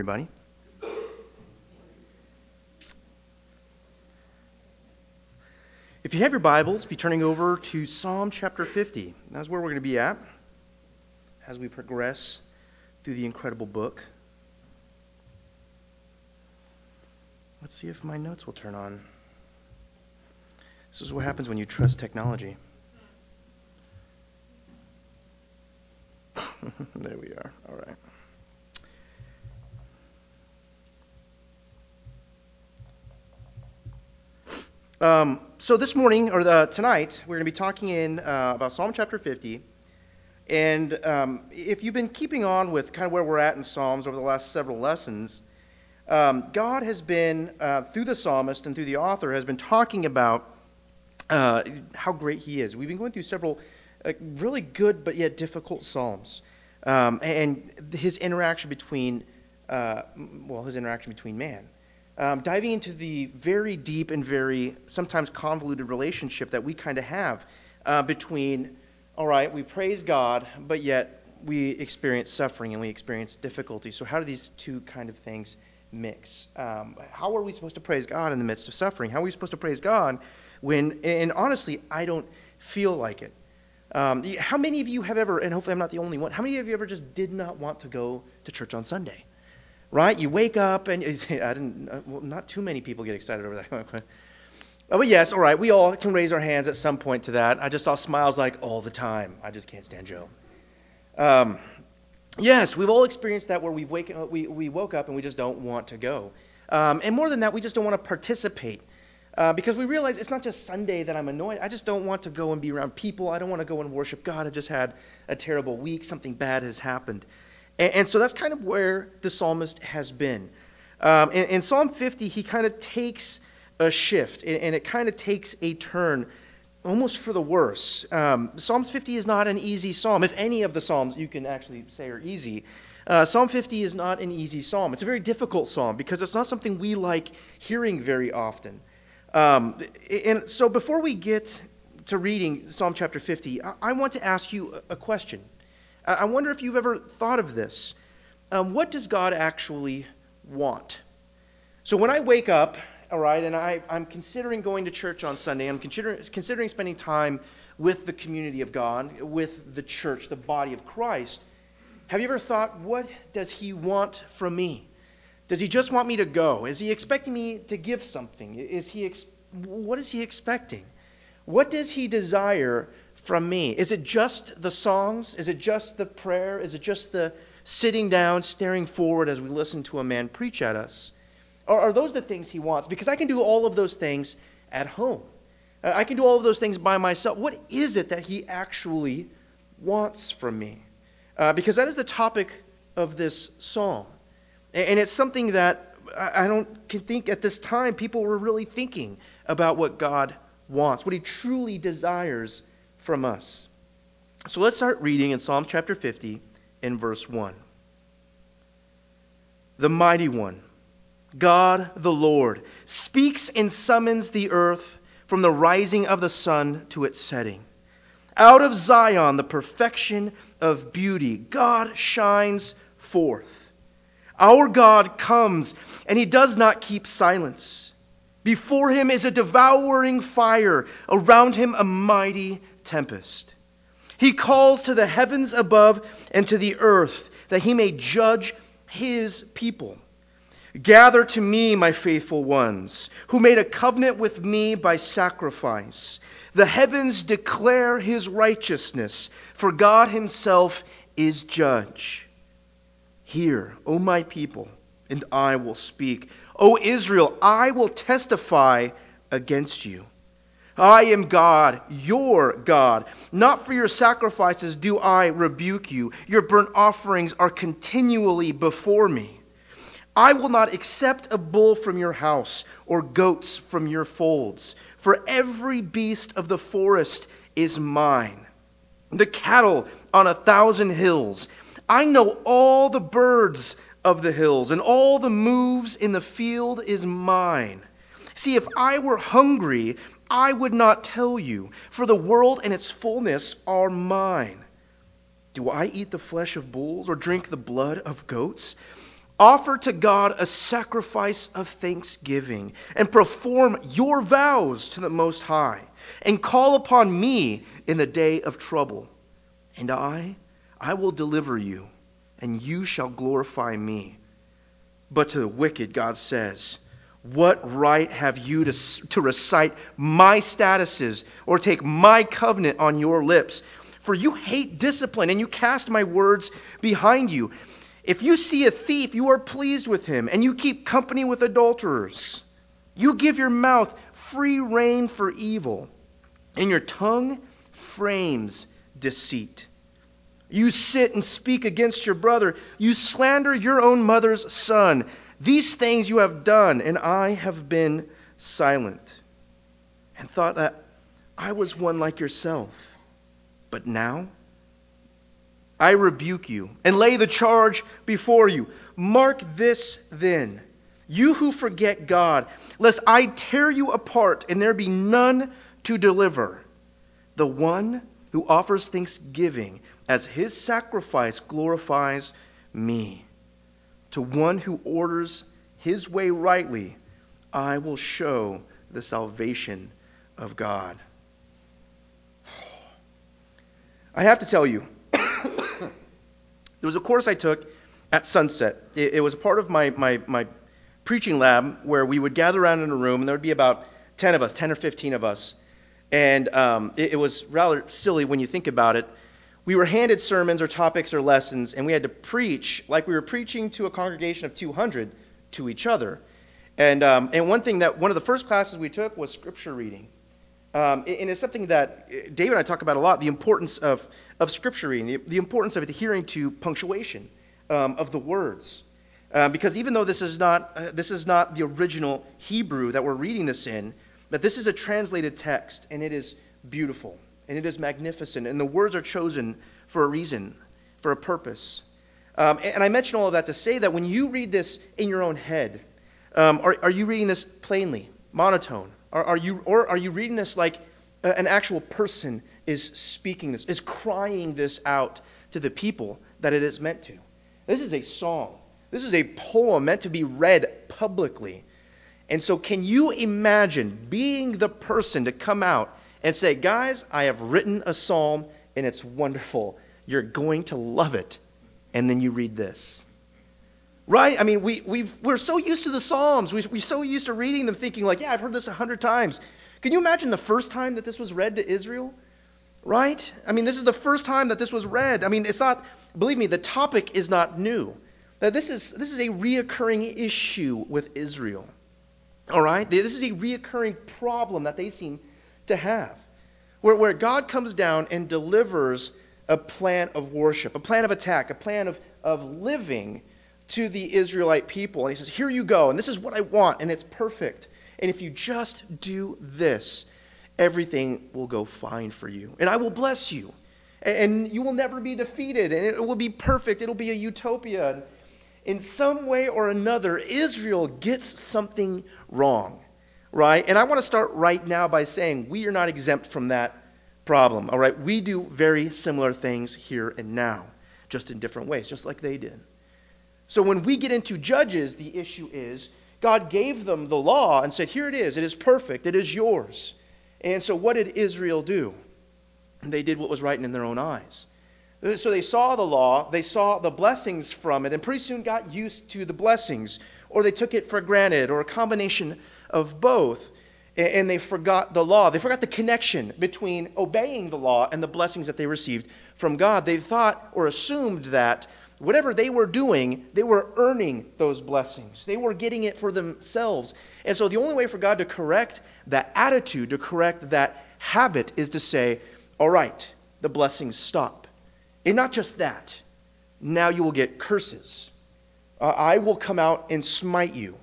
Everybody. If you have your Bibles, be turning over to Psalm chapter 50. That's where we're going to be at as we progress through the incredible book. Let's see if my notes will turn on. This is what happens when you trust technology. There we are. All right. So this morning, tonight, we're going to be talking about Psalm chapter 50. And if you've been keeping on with kind of where we're at in Psalms over the last several lessons, God has been, through the psalmist and through the author, has been talking about how great he is. We've been going through several really good but yet difficult psalms. And his interaction between man. Diving into the very deep and very sometimes convoluted relationship that we kind of have between, all right, we praise God, but yet we experience suffering and we experience difficulty. So how do these two kind of things mix? How are we supposed to praise God in the midst of suffering? How are we supposed to praise God when, and honestly, I don't feel like it? How many of you have ever, and hopefully I'm not the only one, how many of you ever just did not want to go to church on Sunday? Right? You wake up and not too many people get excited over that. But yes, all right, we all can raise our hands at some point to that. I just saw smiles like all the time. I just can't stand Joe. Yes, we've all experienced that where we woke up and we just don't want to go. And more than that, we just don't want to participate. Because we realize it's not just Sunday that I'm annoyed. I just don't want to go and be around people. I don't want to go and worship God. I just had a terrible week. Something bad has happened. And so that's kind of where the psalmist has been. In Psalm 50, he kind of takes a shift, and it kind of takes a turn almost for the worse. Psalms 50 is not an easy psalm. If any of the psalms you can actually say are easy, Psalm 50 is not an easy psalm. It's a very difficult psalm because it's not something we like hearing very often. And so before we get to reading Psalm chapter 50, I want to ask you a question. I wonder if you've ever thought of this. What does God actually want? So when I wake up, all right, and I'm considering going to church on Sunday, I'm considering spending time with the community of God, with the church, the body of Christ, have you ever thought, what does he want from me? Does he just want me to go? Is he expecting me to give something? What is he expecting? What does he desire from me? Is it just the songs? Is it just the prayer? Is it just the sitting down, staring forward as we listen to a man preach at us? Or are those the things he wants? Because I can do all of those things at home. I can do all of those things by myself. What is it that he actually wants from me? Because that is the topic of this psalm. And it's something that I don't think at this time people were really thinking about what God wants, what he truly desires from us. So let's start reading in Psalm chapter 50 in verse 1. The mighty one, God the Lord, speaks and summons the earth from the rising of the sun to its setting. Out of Zion, the perfection of beauty, God shines forth. Our God comes, and he does not keep silence. Before him is a devouring fire, around him a mighty tempest. He calls to the heavens above and to the earth, that he may judge his people. Gather to me, my faithful ones, who made a covenant with me by sacrifice. The heavens declare his righteousness, for God himself is judge. Hear, O my people, and I will speak. O Israel, I will testify against you. I am God, your God. Not for your sacrifices do I rebuke you. Your burnt offerings are continually before me. I will not accept a bull from your house or goats from your folds, for every beast of the forest is mine, the cattle on 1,000 hills. I know all the birds of the hills, and all the moves in the field is mine. See, if I were hungry, I would not tell you, for the world and its fullness are mine. Do I eat the flesh of bulls or drink the blood of goats? offer to God a sacrifice of thanksgiving, and perform your vows to the Most High, and call upon me in the day of trouble. And I will deliver you, and you shall glorify me. But to the wicked, God says, what right have you to recite my statuses or take my covenant on your lips? For you hate discipline, and you cast my words behind you. If you see a thief, you are pleased with him, and you keep company with adulterers. You give your mouth free rein for evil, and your tongue frames deceit. You sit and speak against your brother. You slander your own mother's son. These things you have done, and I have been silent, and thought that I was one like yourself. But now I rebuke you and lay the charge before you. Mark this then, you who forget God, lest I tear you apart and there be none to deliver. The one who offers thanksgiving as his sacrifice glorifies me. To one who orders his way rightly, I will show the salvation of God. I have to tell you, there was a course I took at Sunset. It was part of my preaching lab where we would gather around in a room, and there would be about 10 of us, 10 or 15 of us. And it was rather silly when you think about it. We were handed sermons or topics or lessons, and we had to preach like we were preaching to a congregation of 200 to each other. And one of the first classes we took was scripture reading. And it's something that David and I talk about a lot, the importance of scripture reading, the importance of adhering to punctuation of the words. Because even though this is not the original Hebrew that we're reading this in, but this is a translated text, and it is beautiful, and it is magnificent, and the words are chosen for a reason, for a purpose. And I mention all of that to say that when you read this in your own head, are you reading this plainly, monotone? Are you reading this like an actual person is speaking this, is crying this out to the people that it is meant to? This is a song. This is a poem meant to be read publicly. And so can you imagine being the person to come out and say, guys, I have written a psalm, and it's wonderful. You're going to love it. And then you read this. Right? I mean, we're so used to the Psalms. We're so used to reading them thinking like, yeah, I've heard this 100 times. Can you imagine the first time that this was read to Israel? Right? I mean, this is the first time that this was read. I mean, it's not, believe me, the topic is not new. That this is a reoccurring issue with Israel. All right? This is a reoccurring problem that they seem to have. Where God comes down and delivers a plan of worship, a plan of attack, a plan of living to the Israelite people. And he says, here you go, and this is what I want, and it's perfect. And if you just do this, everything will go fine for you. And I will bless you. And you will never be defeated. And it will be perfect. It'll be a utopia. In some way or another, Israel gets something wrong, right? And I want to start right now by saying we are not exempt from that problem, all right? We do very similar things here and now, just in different ways, just like they did. So when we get into Judges, the issue is God gave them the law and said, here it is perfect, it is yours. And so what did Israel do? They did what was right in their own eyes. So they saw the law, they saw the blessings from it, and pretty soon got used to the blessings, or they took it for granted, or a combination of both, and they forgot the law. They forgot the connection between obeying the law and the blessings that they received from God. They thought or assumed that whatever they were doing, they were earning those blessings. They were getting it for themselves. And so the only way for God to correct that attitude, to correct that habit, is to say, all right, the blessings stop. And not just that, now you will get curses. I will come out and smite you.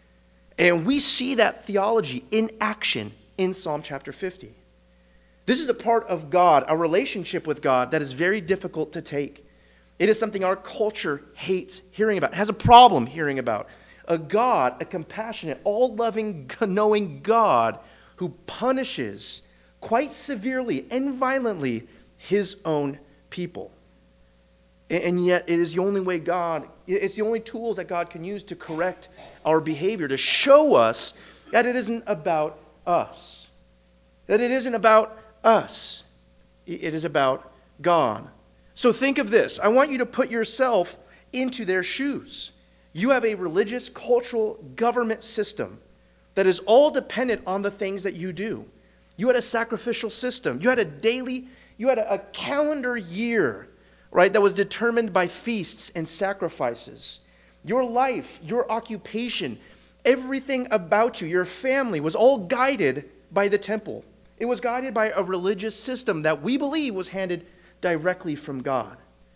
And we see that theology in action in Psalm chapter 50. This is a part of God, a relationship with God that is very difficult to take. It is something our culture hates hearing about, has a problem hearing about. A God, a compassionate, all-loving, knowing God who punishes quite severely and violently his own people. And yet it is the only way it's the only tools that God can use to correct our behavior, to show us that it isn't about us. That it isn't about us. It is about God. So think of this. I want you to put yourself into their shoes. You have a religious, cultural, government system that is all dependent on the things that you do. You had a sacrificial system. You had a calendar year, right, that was determined by feasts and sacrifices. Your life, your occupation, everything about you, your family was all guided by the temple. It was guided by a religious system that we believe was handed directly from God.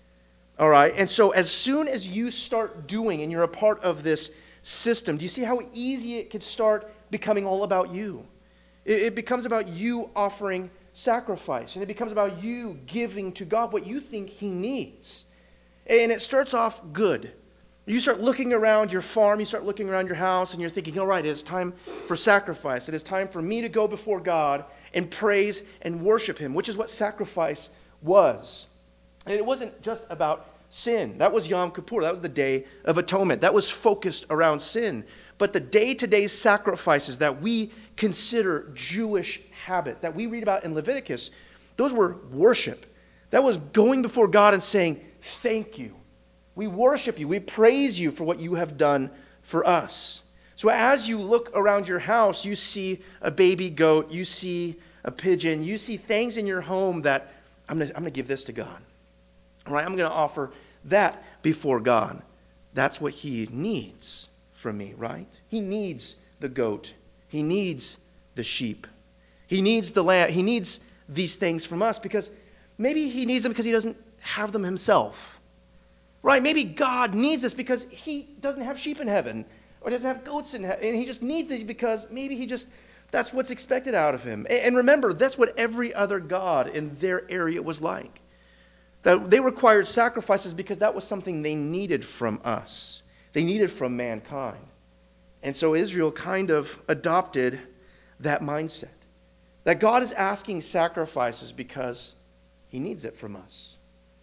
All right, and so as soon as you start doing and you're a part of this system, do you see how easy it could start becoming all about you? It becomes about you offering sacrifice, and it becomes about you giving to God what you think He needs. And it starts off good. You start looking around your farm, you start looking around your house, and you're thinking, all right, it is time for sacrifice. It is time for me to go before God and praise and worship Him, which is what sacrifice was. And it wasn't just about sin. That was Yom Kippur. That was the Day of Atonement. That was focused around sin. But the day-to-day sacrifices that we consider Jewish habit, that we read about in Leviticus, those were worship. That was going before God and saying, thank you. We worship you. We praise you for what you have done for us. So as you look around your house, you see a baby goat, you see a pigeon, you see things in your home that I'm going to give this to God. All right, I'm going to offer that before God. That's what He needs from me, right? He needs the goat. He needs the sheep. He needs the lamb. He needs these things from us because maybe He needs them because He doesn't have them Himself. Right? Maybe God needs this because He doesn't have sheep in heaven or doesn't have goats in heaven. And He just needs these because maybe that's what's expected out of Him. And remember, that's what every other god in their area was like. That they required sacrifices because that was something they needed from us. They needed from mankind. And so Israel kind of adopted that mindset. That God is asking sacrifices because He needs it from us.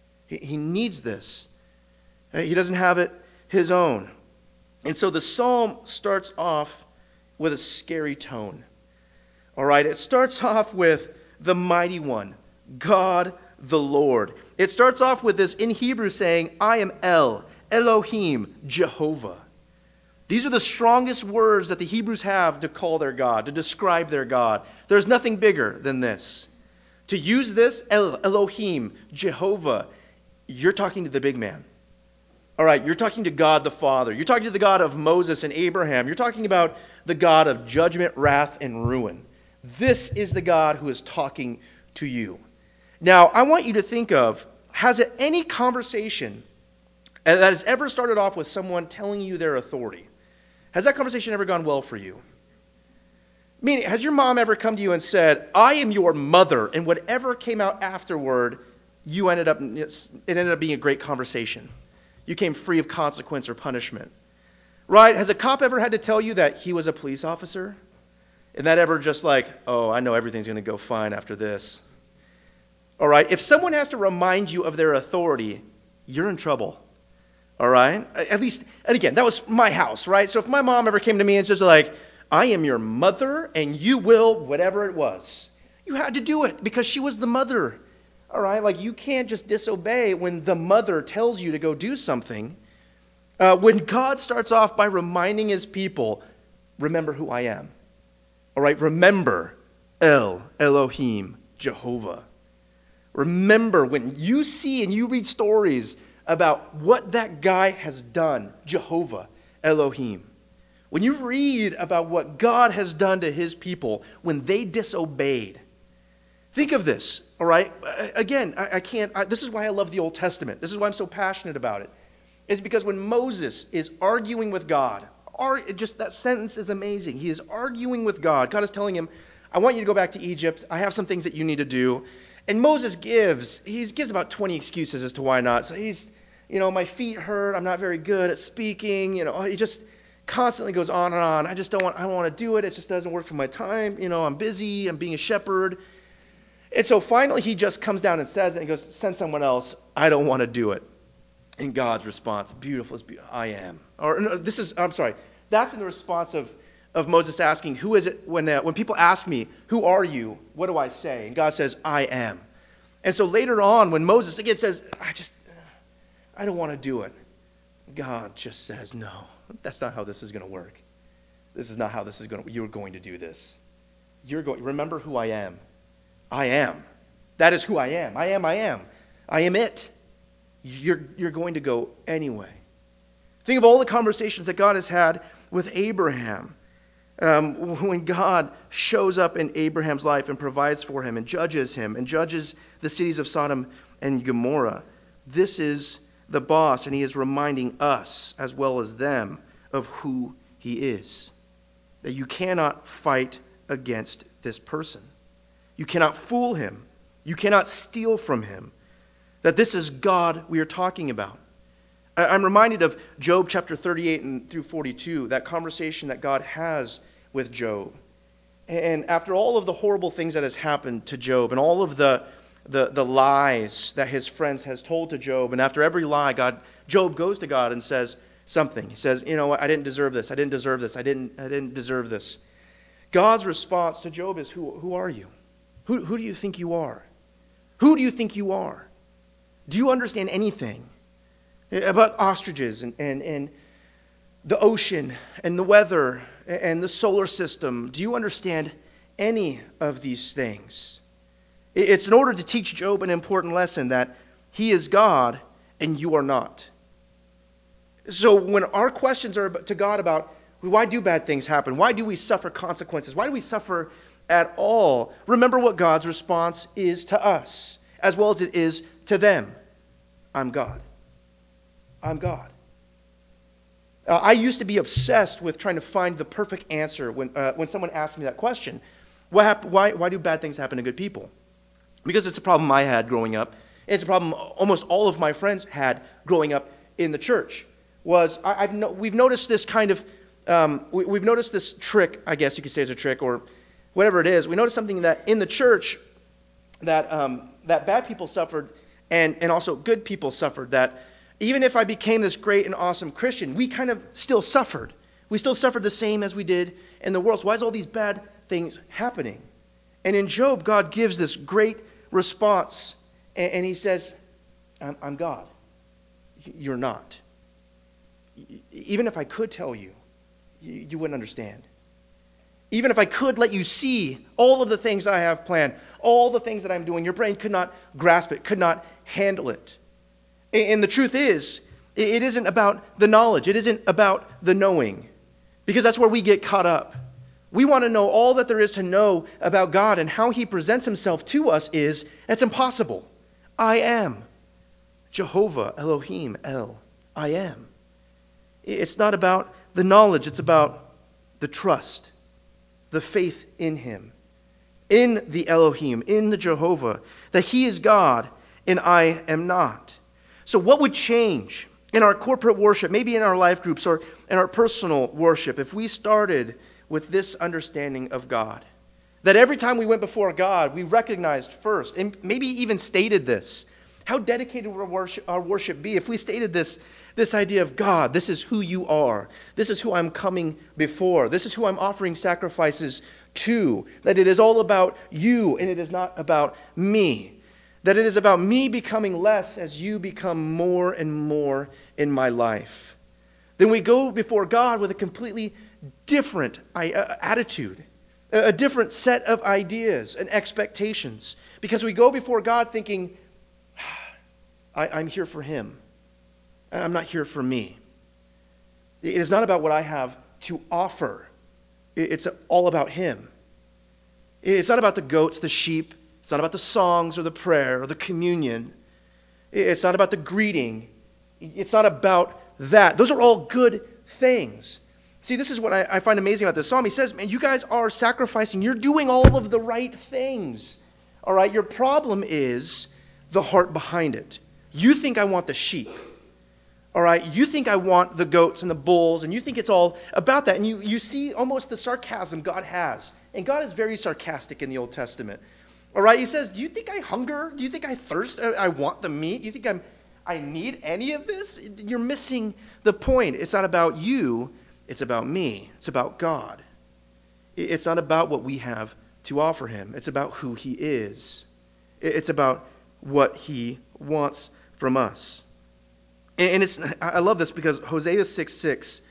He needs this. He doesn't have it His own. And so the psalm starts off with a scary tone. All right, it starts off with the mighty one, God the Lord. It starts off with this in Hebrew saying, I am Elohim, Jehovah. These are the strongest words that the Hebrews have to call their God, to describe their God. There's nothing bigger than this. To use this, Elohim, Jehovah, you're talking to the big man. All right, you're talking to God the Father. You're talking to the God of Moses and Abraham. You're talking about the God of judgment, wrath, and ruin. This is the God who is talking to you. Now, I want you to think of, has it any conversation that has ever started off with someone telling you their authority? Has that conversation ever gone well for you? Meaning, has your mom ever come to you and said, I am your mother, and whatever came out afterward, it ended up being a great conversation. You came free of consequence or punishment. Right? Has a cop ever had to tell you that he was a police officer? And that ever just like, oh, I know everything's going to go fine after this. All right? If someone has to remind you of their authority, you're in trouble. All right? At least, and again, that was my house, right? So if my mom ever came to me and says like, I am your mother and you will, whatever it was, you had to do it because she was the mother. All right? Like you can't just disobey when the mother tells you to go do something. When God starts off by reminding His people, remember who I am. All right? Remember Elohim, Jehovah. Remember when you see and you read stories about what that guy has done, Jehovah, Elohim. When you read about what God has done to His people when they disobeyed, think of this, all right? Again, this is why I love the Old Testament. This is why I'm so passionate about it. It's because when Moses is arguing with God, just that sentence is amazing. He is arguing with God. God is telling him, I want you to go back to Egypt. I have some things that you need to do. And Moses gives about 20 excuses as to why not. So my feet hurt. I'm not very good at speaking. He just constantly goes on and on. I don't want to do it. It just doesn't work for my time. I'm busy. I'm being a shepherd. And so finally he just comes down and says it and he goes, send someone else. I don't want to do it. And God's response, beautiful, I am. Or no, I'm sorry, that's in the response of Moses asking, who is it, when people ask me, who are you, what do I say? And God says, I am. And so later on, when Moses again says, I don't want to do it, God just says, no, that's not how this is going to work. This is not how this is going to, you're going to do this. Remember who I am. I am. That is who I am. I am. I am it. You're going to go anyway. Think of all the conversations that God has had with Abraham. When God shows up in Abraham's life and provides for him and judges the cities of Sodom and Gomorrah. This is the boss, and he is reminding us as well as them of who he is. That you cannot fight against this person. You cannot fool him. You cannot steal from him. That this is God we are talking about. I'm reminded of Job chapter 38 and through 42, that conversation that God has with Job. And after all of the horrible things that has happened to Job and all of the lies that his friends has told to Job, and after every lie, Job goes to God and says something. He says, you know what, I didn't deserve this. I didn't deserve this. I didn't deserve this. God's response to Job is, who are you? Who do you think you are? Who do you think you are? Do you understand anything about ostriches and the ocean and the weather and the solar system? Do you understand any of these things? It's in order to teach Job an important lesson that he is God and you are not. So when our questions are to God about why do bad things happen? Why do we suffer consequences? Why do we suffer at all? Remember what God's response is to us as well as it is to them. I'm God. I'm God. I used to be obsessed with trying to find the perfect answer when someone asked me that question. Why do bad things happen to good people? Because it's a problem I had growing up. It's a problem almost all of my friends had growing up in the church. We've noticed this kind of, we've noticed this trick, I guess you could say it's a trick or whatever it is. We noticed something that in the church that bad people suffered and also good people suffered. That even if I became this great and awesome Christian, we kind of still suffered. We still suffered the same as we did in the world. So why is all these bad things happening? And in Job, God gives this great response. And he says, I'm God. You're not. Even if I could tell you, you wouldn't understand. Even if I could let you see all of the things that I have planned, all the things that I'm doing, your brain could not grasp it, could not handle it. And the truth is, it isn't about the knowledge. It isn't about the knowing. Because that's where we get caught up. We want to know all that there is to know about God, and how he presents himself to us that's impossible. I am. Jehovah, Elohim, El. I am. It's not about the knowledge. It's about the trust, the faith in him, in the Elohim, in the Jehovah, that he is God and I am not. So what would change in our corporate worship, maybe in our life groups or in our personal worship, if we started with this understanding of God? That every time we went before God, we recognized first, and maybe even stated this, how dedicated would our worship be if we stated this idea of God, this is who you are. This is who I'm coming before. This is who I'm offering sacrifices to. That it is all about you and it is not about me. That it is about me becoming less as you become more and more in my life. Then we go before God with a completely different attitude, a different set of ideas and expectations. Because we go before God thinking, I'm here for him. I'm not here for me. It is not about what I have to offer. It's all about him. It's not about the goats, the sheep. It's not about the songs or the prayer or the communion. It's not about the greeting. It's not about that. Those are all good things. See, this is what I find amazing about this psalm. He says, man, you guys are sacrificing. You're doing all of the right things. All right, your problem is the heart behind it. You think I want the sheep. All right, you think I want the goats and the bulls, and you think it's all about that. And you see almost the sarcasm God has. And God is very sarcastic in the Old Testament. All right, he says, do you think I hunger? Do you think I thirst? I want the meat? Do you think I need any of this? You're missing the point. It's not about you. It's about me. It's about God. It's not about what we have to offer him. It's about who he is. It's about what he wants from us. And I love this because Hosea 6:6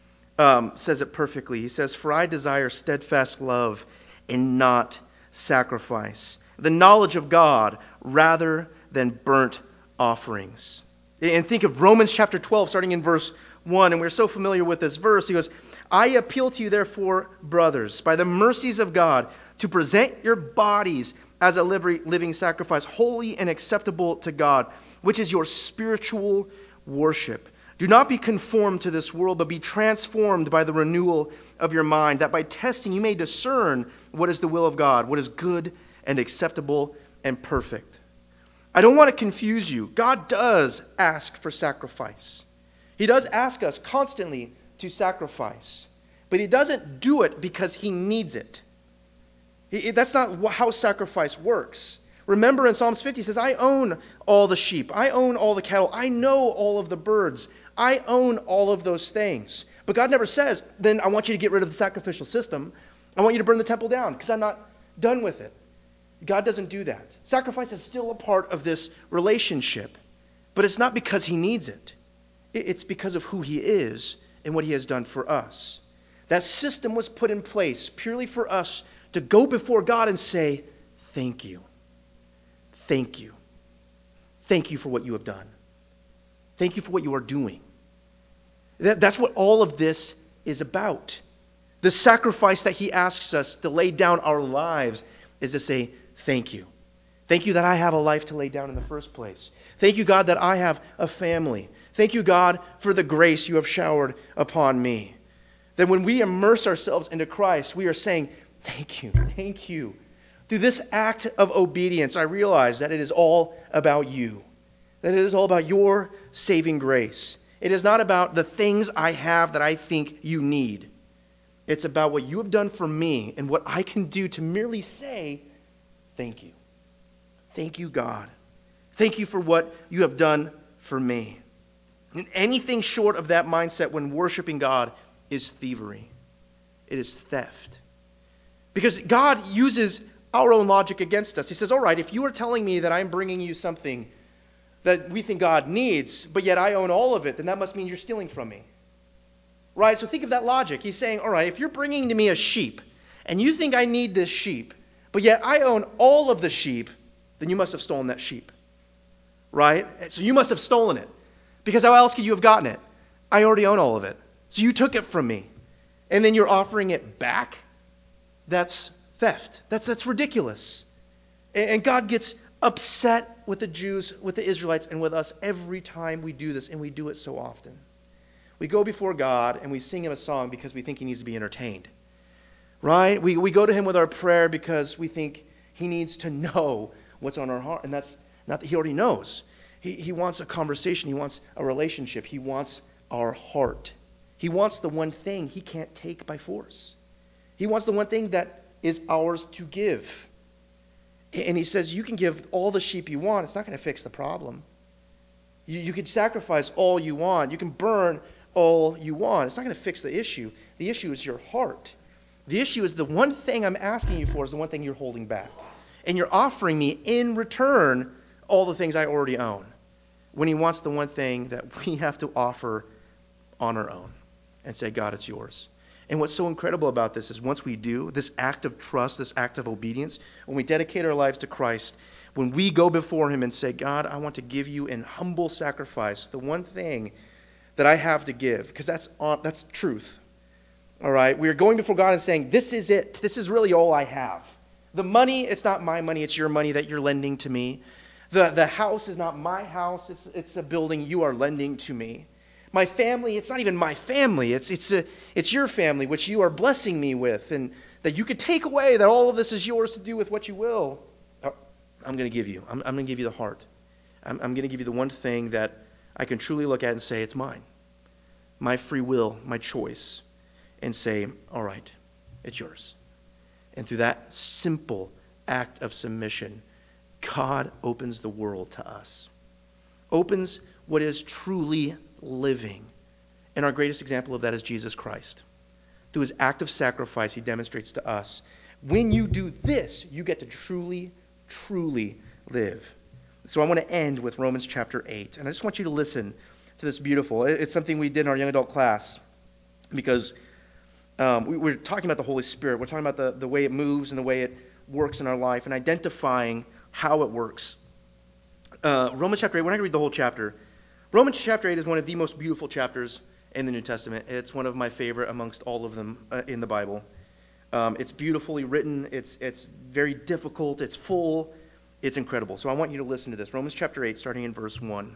says it perfectly. He says, "For I desire steadfast love and not sacrifice, the knowledge of God rather than burnt offerings." And think of Romans chapter 12, starting in verse 1, and we're so familiar with this verse. He goes, "I appeal to you, therefore, brothers, by the mercies of God, to present your bodies as a living sacrifice, holy and acceptable to God, which is your spiritual worship. Do not be conformed to this world, but be transformed by the renewal of your mind, that by testing you may discern what is the will of God, what is good and acceptable and perfect." I don't want to confuse you. God does ask for sacrifice. He does ask us constantly to sacrifice, but he doesn't do it because he needs it. That's not how sacrifice works. Remember in Psalms 50, it says, "I own all the sheep. I own all the cattle. I know all of the birds. I own all of those things." But God never says, "Then I want you to get rid of the sacrificial system. I want you to burn the temple down because I'm not done with it." God doesn't do that. Sacrifice is still a part of this relationship, but it's not because he needs it. It's because of who he is and what he has done for us. That system was put in place purely for us to go before God and say, "Thank you. Thank you. Thank you for what you have done. Thank you for what you are doing." That's what all of this is about. The sacrifice that he asks us to lay down our lives is to say, "Thank you. Thank you that I have a life to lay down in the first place. Thank you, God, that I have a family. Thank you, God, for the grace you have showered upon me." That when we immerse ourselves into Christ, we are saying, "Thank you, thank you." Through this act of obedience, I realize that it is all about you, that it is all about your saving grace. It is not about the things I have that I think you need. It's about what you have done for me and what I can do to merely say, "Thank you. Thank you, God. Thank you for what you have done for me." And anything short of that mindset when worshiping God is thievery. It is theft. Because God uses our own logic against us. He says, "All right, if you are telling me that I'm bringing you something that we think God needs, but yet I own all of it, then that must mean you're stealing from me." Right? So think of that logic. He's saying, "All right, if you're bringing to me a sheep, and you think I need this sheep, but yet I own all of the sheep, then you must have stolen that sheep." Right? So you must have stolen it. Because how else could you have gotten it? I already own all of it. So you took it from me. And then you're offering it back? That's theft. That's ridiculous. And God gets upset with the Jews, with the Israelites, and with us every time we do this, and we do it so often. We go before God and we sing him a song because we think he needs to be entertained. Right? We go to him with our prayer because we think he needs to know what's on our heart. And that's not that he already knows. He wants a conversation. He wants a relationship. He wants our heart. He wants the one thing he can't take by force. He wants the one thing that is ours to give. And he says, you can give all the sheep you want. It's not going to fix the problem. You can sacrifice all you want. You can burn all you want. It's not going to fix the issue. The issue is your heart. The issue is the one thing I'm asking you for is the one thing you're holding back. And you're offering me in return all the things I already own. When he wants the one thing that we have to offer on our own and say, "God, it's yours." And what's so incredible about this is once we do, this act of trust, this act of obedience, when we dedicate our lives to Christ, when we go before him and say, "God, I want to give you in humble sacrifice the one thing that I have to give," because that's truth. All right? We are going before God and saying, "This is it. This is really all I have. The money, it's not my money, it's your money that you're lending to me. The house is not my house, it's a building you are lending to me. My family, it's not even my family, it's your family, which you are blessing me with, and that you could take away, that all of this is yours to do with what you will. I'm going to give you. I'm going to give you the heart. I'm going to give you the one thing that I can truly look at and say, it's mine. My free will, my choice. And say, all right, it's yours." And through that simple act of submission, God opens the world to us. opens what is truly living. And our greatest example of that is Jesus Christ. Through his act of sacrifice, he demonstrates to us, when you do this, you get to truly, truly live. So I want to end with Romans chapter 8. And I just want you to listen to this beautiful. It's something we did in our young adult class because we're talking about the Holy Spirit. We're talking about the way it moves and the way it works in our life and identifying how it works. Romans chapter 8, we're not going to read the whole chapter. Romans chapter 8 is one of the most beautiful chapters in the New Testament. It's one of my favorite amongst all of them in the Bible. It's beautifully written. It's very difficult. It's full. It's incredible. So I want you to listen to this. Romans chapter 8, starting in verse 1.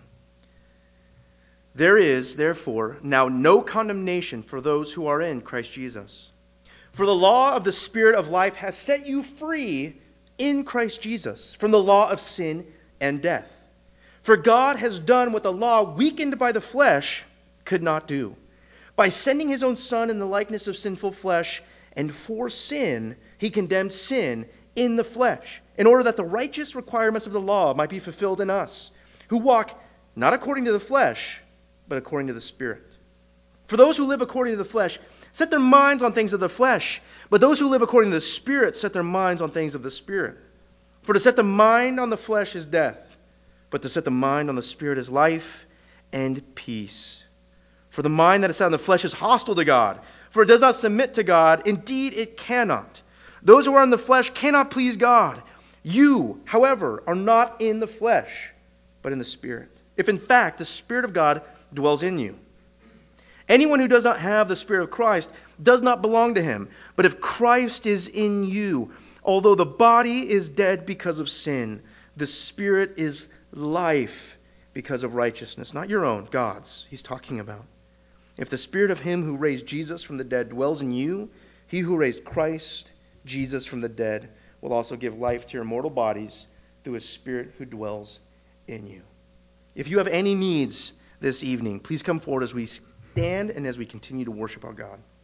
There is, therefore, now no condemnation for those who are in Christ Jesus. For the law of the Spirit of life has set you free in Christ Jesus from the law of sin and death. For God has done what the law, weakened by the flesh, could not do. By sending his own Son in the likeness of sinful flesh, and for sin, he condemned sin in the flesh, in order that the righteous requirements of the law might be fulfilled in us, who walk not according to the flesh, but according to the Spirit. For those who live according to the flesh set their minds on things of the flesh, but those who live according to the Spirit set their minds on things of the Spirit. For to set the mind on the flesh is death, but to set the mind on the Spirit is life and peace. For the mind that is set on the flesh is hostile to God, for it does not submit to God. Indeed, it cannot. Those who are in the flesh cannot please God. You, however, are not in the flesh, but in the Spirit, if in fact the Spirit of God dwells in you. Anyone who does not have the Spirit of Christ does not belong to him. But if Christ is in you, although the body is dead because of sin, the Spirit is life because of righteousness. Not your own, God's, he's talking about. If the Spirit of him who raised Jesus from the dead dwells in you, he who raised Christ Jesus from the dead will also give life to your mortal bodies through his Spirit who dwells in you. If you have any needs this evening, please come forward as we stand and as we continue to worship our God.